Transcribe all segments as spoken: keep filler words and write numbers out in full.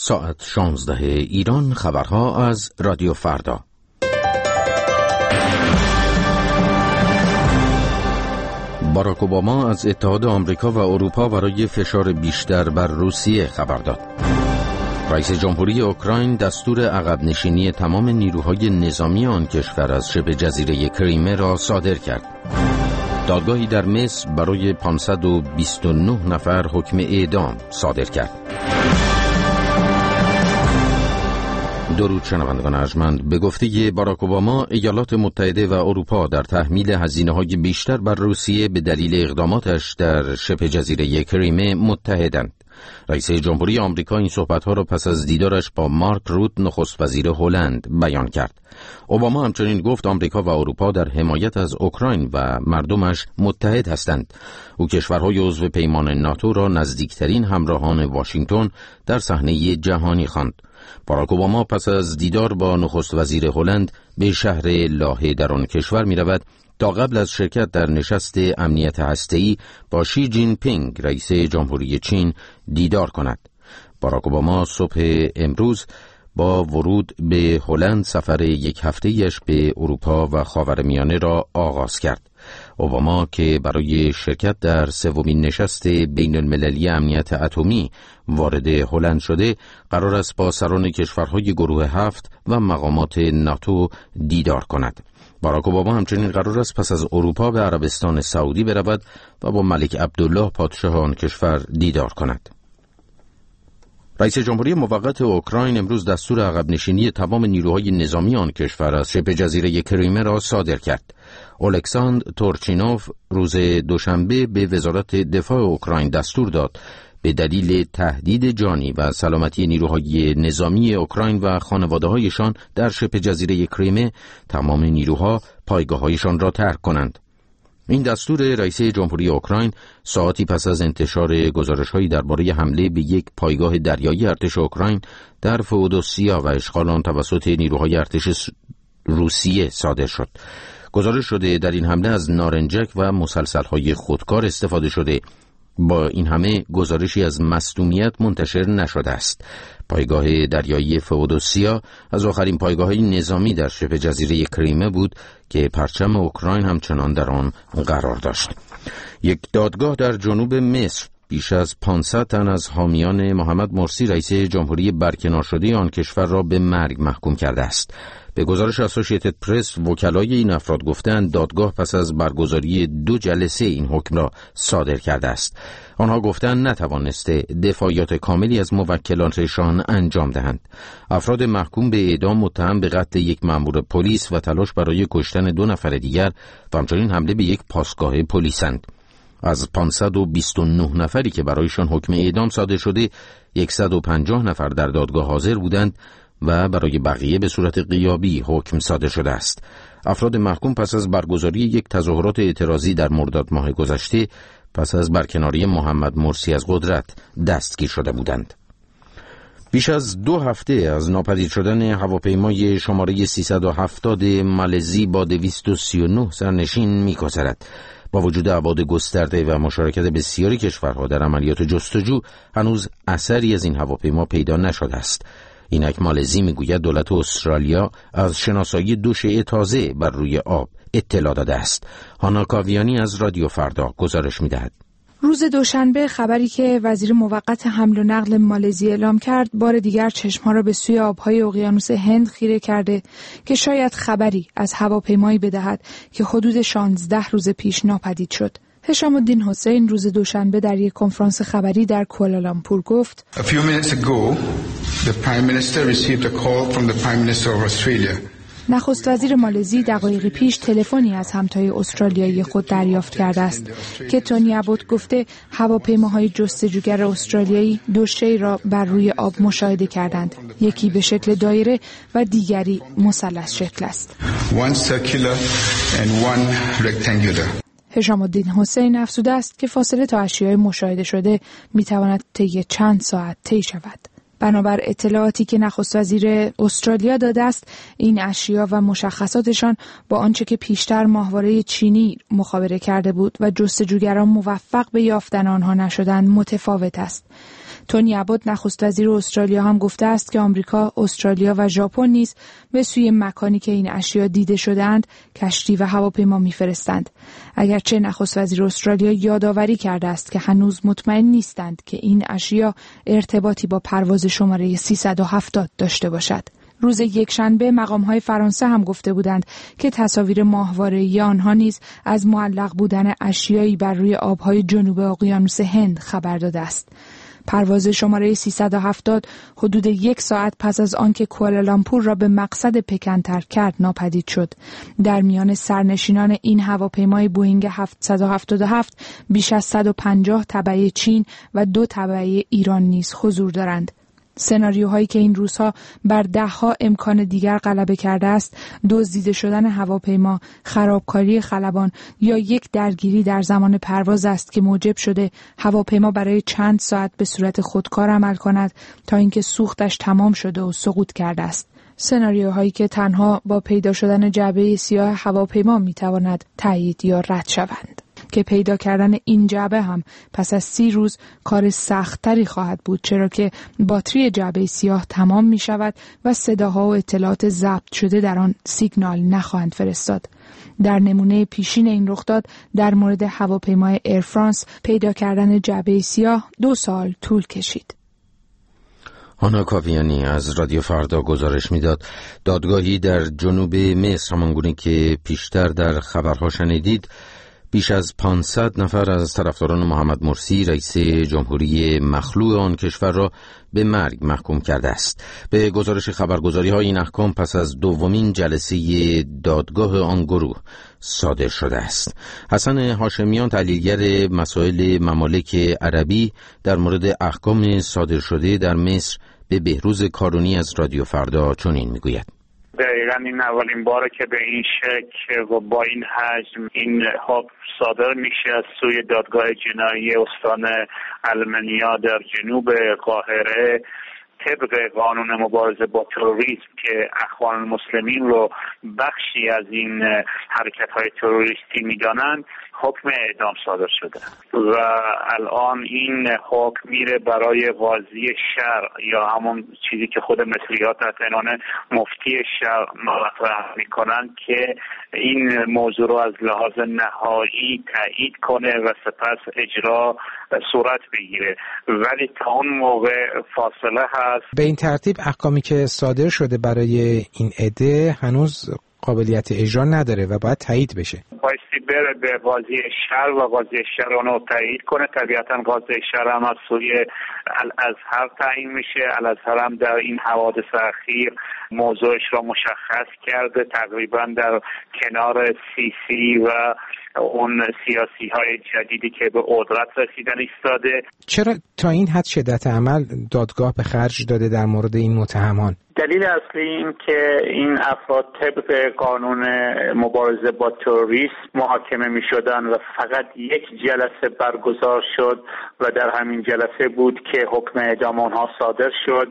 ساعت شانزده ایران. خبرها از رادیو فردا. باراک اوباما از اتحاد آمریکا و اروپا برای فشار بیشتر بر روسیه خبر داد. رئیس جمهوری اوکراین دستور عقب نشینی تمام نیروهای نظامی آن کشور از شبه جزیره کریمه را صادر کرد. دادگاهی در مصر برای پانصد و بیست و نه نفر حکم اعدام صادر کرد. درود شنوندگان ارجمند، به گفته باراک اوباما ایالات متحده و اروپا در تحمیل هزینه‌های بیشتر بر روسیه به دلیل اقداماتش در شبه جزیره کریمه متحدند. رئیس جمهوری آمریکا این صحبت‌ها را پس از دیدارش با مارک روت نخست وزیر هلند بیان کرد. اوباما همچنین گفت آمریکا و اروپا در حمایت از اوکراین و مردمش متحد هستند. او کشورهای عضو پیمان ناتو را نزدیکترین همراهان واشنگتن در صحنه جهانی خواند. باراک اوباما پس از دیدار با نخست وزیر هلند به شهر لاهه در آن کشور می رود تا قبل از شرکت در نشست امنیت هسته‌ای با شی جین پینگ رئیس جمهوری چین دیدار کند. باراک اوباما صبح امروز با ورود به هلند سفر یک هفته‌ایش به اروپا و خاورمیانه را آغاز کرد. اوباما که برای شرکت در سومین نشست بین المللی امنیت اتمی وارد هلند شده، قرار است با سران کشورهای گروه هفت و مقامات ناتو دیدار کند. باراک اوباما همچنین قرار است پس از اروپا به عربستان سعودی برود و با ملک عبدالله پادشاه آن کشور دیدار کند. رئیس جمهوری موقت اوکراین امروز دستور عقب نشینی تمام نیروهای نظامی آن کشور از شبه جزیره کریمه را صادر کرد. الکساندر تورچینوف روز دوشنبه به وزارت دفاع اوکراین دستور داد به دلیل تهدید جانی و سلامتی نیروهای نظامی اوکراین و خانواده‌هایشان در شبه جزیره کریمه تمام نیروها پایگاه‌هایشان را ترک کنند. این دستور رئیس جمهوری اوکراین ساعتی پس از انتشار گزارش‌هایی درباره حمله به یک پایگاه دریایی ارتش اوکراین در فئودوسیا و اشغال آن توسط نیروهای ارتش روسیه صادر شد. گزارش شده در این حمله از نارنجک و مسلسل‌های خودکار استفاده شده. با این همه گزارشی از مصدومیت منتشر نشده است. پایگاه دریایی فئودوسیا از آخرین پایگاه‌های نظامی در شبه جزیره کریمه بود که پرچم اوکراین همچنان در آن قرار داشت. یک دادگاه در جنوب مصر بیش از پانصد تن از حامیان محمد مرسی رئیس جمهوری برکنار شده آن کشور را به مرگ محکوم کرده است. به گزارش اسوسییتد پرس وکلای این افراد گفتند دادگاه پس از برگزاری دو جلسه این حکم را صادر کرده است. آنها گفتند نتوانسته دفاعیات کاملی از موکلانشان انجام دهند. افراد محکوم به اعدام متهم به قتل یک مأمور پلیس و تلاش برای کشتن دو نفر دیگر و همچنین حمله به یک پاسگاه پلیسند. از پانصد و بیست و نه نفری که برایشان حکم اعدام صادر شده، صد و پنجاه نفر در دادگاه حاضر بودند و برای بقیه به صورت غیابی حکم صادر شده است. افراد محکوم پس از برگزاری یک تظاهرات اعتراضی در مرداد ماه گذشته پس از برکناری محمد مرسی از قدرت دستگیر شده بودند. بیش از دو هفته از ناپدید شدن هواپیمای شماره سیصد و هفتاد مالزی با دویست و سی و نه سرنشین می‌گذرد. با وجود ابعاد گسترده و مشارکت بسیاری کشورها در عملیات جستجو، هنوز اثری از این هواپیما پیدا نشده است. اینک مالزی میگوید دولت استرالیا از شناسایی دو شیء تازه بر روی آب اطلاع داده است. هانا کاویانی از رادیو فردا گزارش میدهد. روز دوشنبه خبری که وزیر موقت حمل و نقل مالزی اعلام کرد بار دیگر چشمها را به سوی آبهای اقیانوس هند خیره کرده که شاید خبری از هواپیمایی بدهد که حدود شانزده روز پیش ناپدید شد. هشام الدین حسین روز دوشنبه در یک کنفرانس خبری در کوالالامپور گفت A few minutes ago, the Prime Minister received a call from the Prime Minister of Australia. نخست وزیر مالزی دقایقی پیش تلفنی از همتای استرالیایی خود دریافت کرده است که تونی ابوت گفته هواپیماهای جستجوگر استرالیایی دو شی را بر روی آب مشاهده کردند. یکی به شکل دایره و دیگری مثلث شکل است. One circular and one rectangular. هشام الدین حسین افزوده است که فاصله تا اشیاء مشاهده شده میتواند طی چند ساعت طی شود. بنابر اطلاعاتی که نخست وزیر استرالیا داده است، این اشیا و مشخصاتشان با آنچه که پیشتر ماهواره چینی مخابره کرده بود و جستجوگران موفق به یافتن آنها نشدند متفاوت است. تونی ابوت نخست وزیر استرالیا هم گفته است که آمریکا، استرالیا و ژاپن نیز به سوی مکانی که این اشیا دیده شده‌اند کشتی و هواپیما می‌فرستند. اگرچه نخست وزیر استرالیا یادآوری کرده است که هنوز مطمئن نیستند که این اشیا ارتباطی با پرواز شماره سیصد و هفتاد داشته باشد. روز یکشنبه مقام‌های فرانسه هم گفته بودند که تصاویر ماهواره‌ای آنها نیز از معلق بودن اشیایی بر روی آب‌های جنوب اقیانوس هند خبر داده است. پرواز شماره سیصد و هفتاد حدود یک ساعت پس از آنکه کوالالامپور را به مقصد پکن ترک کرد ناپدید شد. در میان سرنشینان این هواپیمای بوئینگ هفتصد و هفتاد و هفت بیش از صد و پنجاه تبعه چین و دو تبعه ایران نیز حضور دارند. سناریوهایی که این روزها بر دهها امکان دیگر غلبه کرده است، دزدیده شدن هواپیما، خرابکاری خلبان یا یک درگیری در زمان پرواز است که موجب شده هواپیما برای چند ساعت به صورت خودکار عمل کند تا اینکه سوختش تمام شده و سقوط کرده است. سناریوهایی که تنها با پیدا شدن جعبه سیاه هواپیما میتواند تایید یا رد شوند، که پیدا کردن این جعبه هم پس از سی روز کار سخت‌تری خواهد بود، چرا که باتری جعبه سیاه تمام می شود و صداها و اطلاعات ضبط شده در آن سیگنال نخواهند فرستاد. در نمونه پیشین این رخداد در مورد هواپیمای ایر فرانس پیدا کردن جعبه سیاه دو سال طول کشید. هانا کاویانی از رادیو فردا گزارش میداد دادگاهی در جنوب مصر، همانگونه که پیشتر در خبرها شنیدید، بیش از پانصد نفر از طرفداران محمد مرسی رئیس جمهوری مخلوع آن کشور را به مرگ محکوم کرده است. به گزارش خبرگزاری‌های این احکام پس از دومین جلسه دادگاه آن گروه صادر شده است. حسن هاشمیان، تحلیلگر مسائل ممالک عربی، در مورد احکام صادر شده در مصر به بهروز کارونی از رادیو فردا چنین میگوید: دقیقا این اولین باره که به این شکل و با این حجم این حکم صادر میشه از سوی دادگاه جنایی استان المنیا در جنوب قاهره طبق قانون مبارزه با تروریسم که اخوان المسلمین رو بخشی از این حرکت‌های تروریستی میدانند، حکم اعدام صادر شده و الان این حکم میره برای قاضی شرع یا همون چیزی که خود مصری‌ها تحت عنوان مفتی شرع مطرح میکنن که این موضوع رو از لحاظ نهایی تایید کنه و سپس اجرا صورت بگیره، ولی تا اون موقع فاصله هست. به این ترتیب احکامی که صادر شده برای این عده هنوز قابلیت اجرا نداره و باید تایید بشه. بایستی بره به قاضی شهر و قاضی شهر اونو تایید کنه. طبیعتا قاضی شهر هم از سوی الازهر تعیین میشه. الازهر هم در این حوادث اخیر موضوعش را مشخص کرده، تقریبا در کنار سیسی و اون سیاسی های جدیدی که به قدرت رسیدن ایستاده. چرا تا این حد شدت عمل دادگاه به خرج داده در مورد این متهمان؟ دلیل اصلی این که این افراد طبق قانون مبارزه با تروریسم محاکمه می شدن و فقط یک جلسه برگزار شد و در همین جلسه بود که حکم اعدام آنها صادر شد.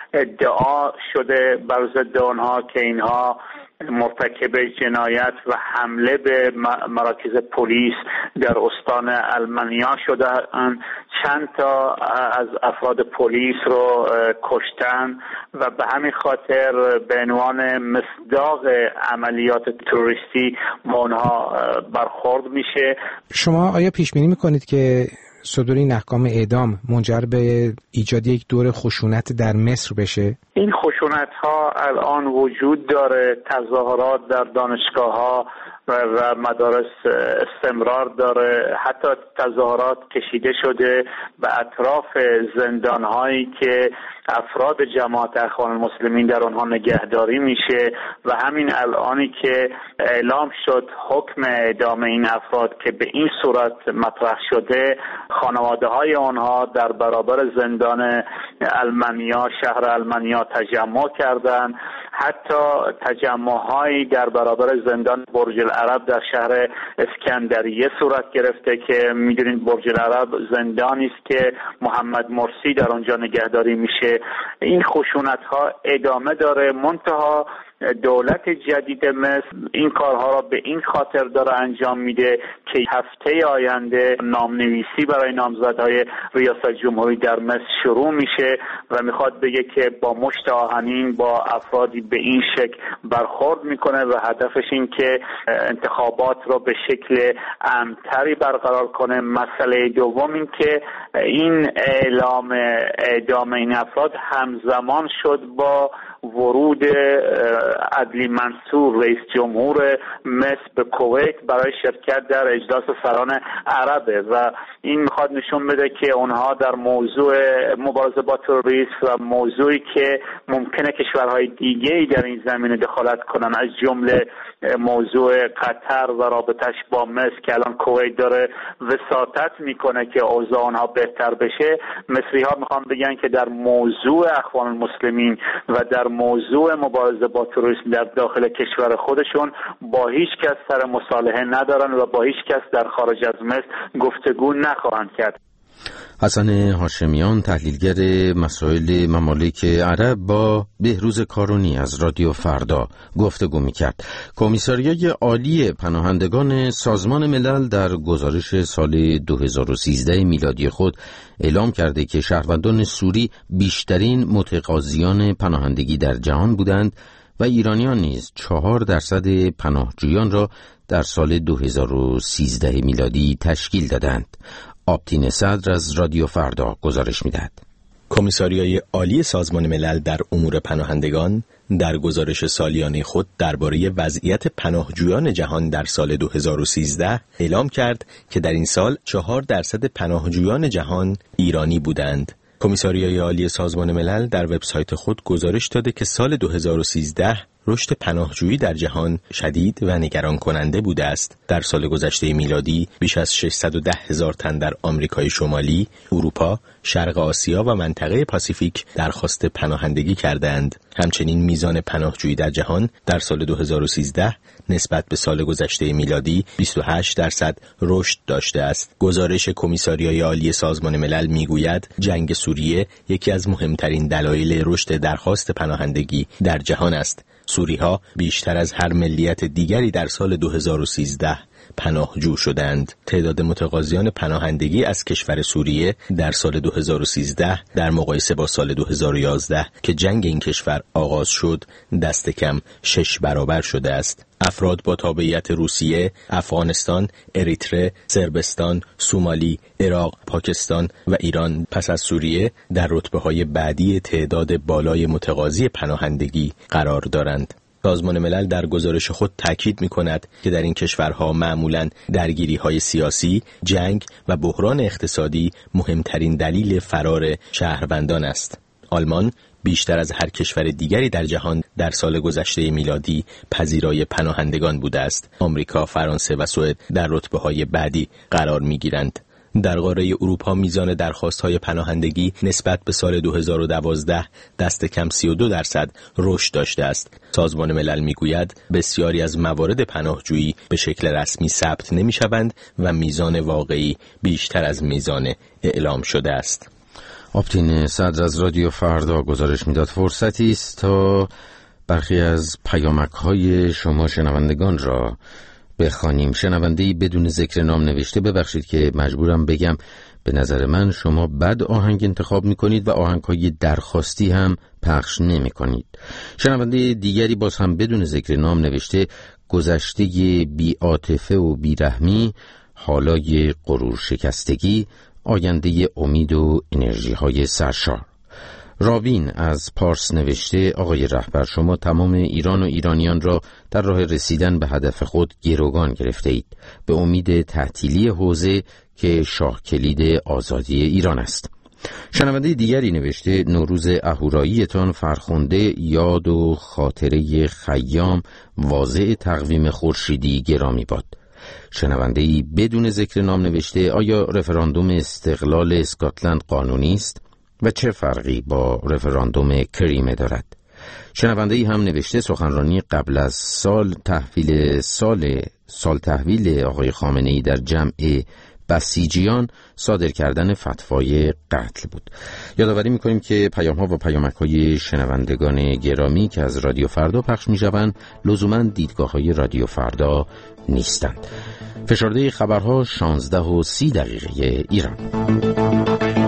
ادعا شده بر ضد آنها که اینها مرتکب جنایت و حمله به مراکز پلیس در استان المنیا شدند. چند تا از افراد پلیس رو کشتن و به همین خاطر به عنوان مصداق عملیات تروریستی با آنها برخورد میشه. شما آیا پیش بینی میکنید که صدور این احکام اعدام منجر به ایجاد یک دور خشونت در مصر بشه؟ این خشونت ها الان وجود داره، تظاهرات در دانشگاه ها و مدارس استمرار داره، حتی تظاهرات کشیده شده به اطراف زندان هایی که افراد جماعت اخوان المسلمین در آنها نگهداری میشه و همین الانی که اعلام شد حکم اعدام این افراد که به این صورت مطرح شده، خانواده های آنها در برابر زندان المنیا، شهر المنیا تجمع کردند. حتی تجمع هایی در برابر زندان برج العرب در شهر اسکندریه صورت گرفته که میدونید برج العرب زندانی است که محمد مرسی در آنجا نگهداری میشه. این خشونت ها ادامه داره، منتها دولت جدید مصر این کارها را به این خاطر داره انجام میده که هفته آینده نامنویسی برای نامزدهای ریاست جمهوری در مصر شروع میشه و میخواد بگه که با مشت آهنین با افرادی به این شکل برخورد میکنه و هدفش این که انتخابات را به شکل امن‌تری برقرار کنه. مسئله دوم این که این اعلام اعدام این افراد همزمان شد با ورود عدلی منصور رئیس جمهور مصر به کویت برای شرکت در اجلاس سران عربه و این میخواد نشون بده که اونها در موضوع مبارزه با تروریسم و موضوعی که ممکنه کشورهای دیگه‌ای در این زمینه دخالت کنن از جمله موضوع قطر و رابطش با مصر که الان کویت داره وساطت میکنه که اوضاع اونها بهتر بشه، مصری‌ها میخوان بگن که در موضوع اخوان المسلمین و در موضوع مبارزه با تروریسم در داخل کشور خودشون با هیچ کس سر مصالحه ندارن و با هیچ کس در خارج از مصر گفتگو نخواهند کرد. حسن هاشمیان، تحلیلگر مسائل ممالک عرب، با بهروز کارونی از رادیو فردا گفتگو می‌کرد. کمیساریای عالی پناهندگان سازمان ملل در گزارش سال دو هزار و سیزده میلادی خود اعلام کرده که شهروندان سوری بیشترین متقاضیان پناهندگی در جهان بودند و ایرانیان نیز چهار درصد پناهجویان را در سال دو هزار و سیزده میلادی تشکیل دادند. آبتین صدر از رادیو فردا گزارش می‌دهد. کمیساریای عالی سازمان ملل در امور پناهندگان در گزارش سالیانه خود درباره وضعیت پناهجویان جهان در سال دو هزار و سیزده اعلام کرد که در این سال چهار درصد پناهجویان جهان ایرانی بودند. کمیساریای عالی سازمان ملل در وبسایت خود گزارش داده که سال دو هزار و سیزده رشد پناهجویی در جهان شدید و نگران کننده بوده است. در سال گذشته میلادی بیش از ششصد و ده هزار تن در آمریکای شمالی، اروپا، شرق آسیا و منطقه پاسیفیک درخواست پناهندگی کردند. همچنین میزان پناهجویی در جهان در سال دو هزار و سیزده نسبت به سال گذشته میلادی بیست و هشت درصد رشد داشته است. گزارش کمیساریای عالی سازمان ملل میگوید جنگ سوریه یکی از مهمترین دلایل رشد درخواست پناهندگی در جهان است. سوری‌ها بیشتر از هر ملیت دیگری در سال دو هزار و سیزده پناهجو شدند. تعداد متقاضیان پناهندگی از کشور سوریه در سال دو هزار و سیزده در مقایسه با سال دو هزار و یازده که جنگ این کشور آغاز شد دست کم شش برابر شده است. افراد با تابعیت روسیه، افغانستان، اریتره، صربستان، سومالی، عراق، پاکستان و ایران پس از سوریه در رتبه‌های بعدی تعداد بالای متقاضی پناهندگی قرار دارند. سازمان ملل در گزارش خود تاکید می‌کند که در این کشورها معمولاً درگیری‌های سیاسی، جنگ و بحران اقتصادی مهمترین دلیل فرار شهروندان است. آلمان بیشتر از هر کشور دیگری در جهان در سال گذشته میلادی پذیرای پناهندگان بوده است. آمریکا، فرانسه و سوئد در رتبه‌های بعدی قرار می‌گیرند. در قاره اروپا میزان درخواست‌های پناهندگی نسبت به سال دو هزار و دوازده دست کم سی و دو درصد رشد داشته است. سازمان ملل میگوید بسیاری از موارد پناهجویی به شکل رسمی ثبت نمی‌شوند و میزان واقعی بیشتر از میزان اعلام شده است. آبتین صدر از رادیو فردا گزارش میداد. فرصتی است تا برخی از پیامک‌های شما شنوندگان را بخوانیم. شنونده‌ای بدون ذکر نام نوشته: ببخشید که مجبورم بگم به نظر من شما بد آهنگ انتخاب می‌کنید و آهنگ‌های درخواستی هم پخش نمی‌کنید. شنونده دیگری باز هم بدون ذکر نام نوشته: گذشته بی‌عاطفه و بی‌رحمی، حالای غرور شکستگی، آینده امید و انرژی‌های سرشار. رابین از پارس نوشته: آقای رهبر، شما تمام ایران و ایرانیان را در راه رسیدن به هدف خود گروگان گرفته اید، به امید تعطیلی حوزه که شاه کلید آزادی ایران است. شنونده دیگری نوشته: نوروز اهوراییتان فرخنده، یاد و خاطره خیام واضع تقویم خورشیدی گرامی باد. شنونده‌ای بدون ذکر نام نوشته: آیا رفراندوم استقلال اسکاتلند قانونی است و چه فرقی با رفراندوم کریمه دارد؟ شنونده‌ای هم نوشته: سخنرانی قبل از سال تحویل سال سال تحویل آقای خامنه‌ای در جمع بسیجیان صادر کردن فتوای قتل بود. یادآوری می‌کنیم که پیام‌ها و پیامک‌های شنوندگان گرامی که از رادیو فردا پخش می‌شوند لزوماً دیدگاه‌های رادیو فردا نیستند. فشرده خبرها شانزده و سی دقیقه ایران.